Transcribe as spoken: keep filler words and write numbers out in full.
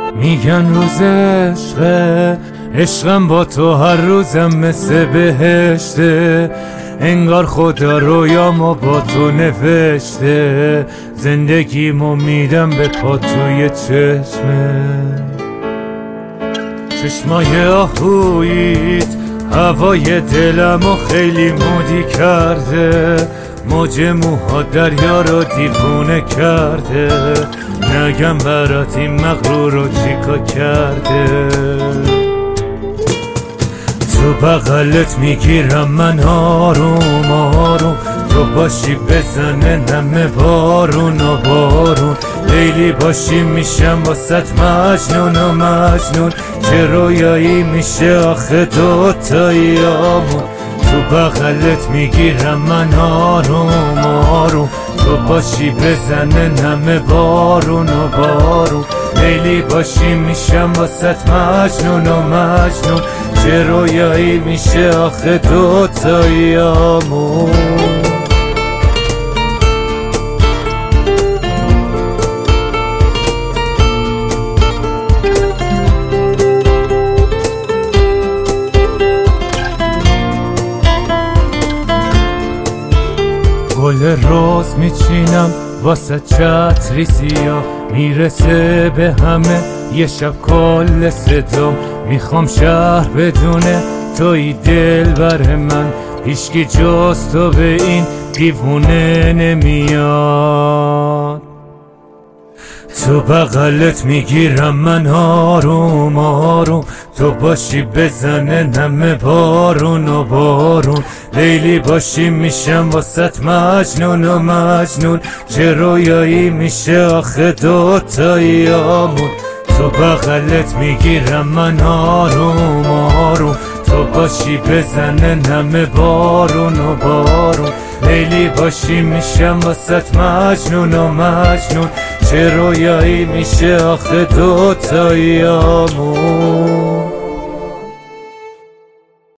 میگن روز عشقه، عشقم با تو هر روزم مثل بهشته. انگار خدا رویامو با تو نوشته، زندگیمو میدم به پا توی چشمه. چشمای آهویت هوای دلمو خیلی مودی کرده، موج موها دریا رو دیوونه کرده. نگم برات این مغرور رو چیکار کرده. تو بغلت میگیرم من آروم آروم، تو باشی بزنه نمه بارون و بارون. لیلی باشی میشم واسط مجنون و مجنون، چه رویایی میشه آخه دوتاییامون. تو بغلت میگیرم من آروم آروم، تو باشی بزنه نمه بارون و بارون. لیلی باشی میشم واسط مجنون و مجنون، چه رویایی میشه آخه دوتاییامون. گل روز میچینم واسه چتری سیاه، میرسه به همه یه شب کل صدام. میخوام شهر بدونه توی دل بر من، هیچکی جز تو به این دیوونه نمیاد. تو بغلت میگیرم من آروم آروم، تو باشی بزنه نمه بارون و بارون. لیلی باشی میشم واسط مجنون و مجنون، چه رویایی میشه آخه دوتاییامون. تو بغلت میگیرم من آروم آروم، تو باشی بزنه نمه بارون و بارون. لیلی باشی میشم واسط مجنون و مجنون، چه رویایی میشه آخه دوتاییامون.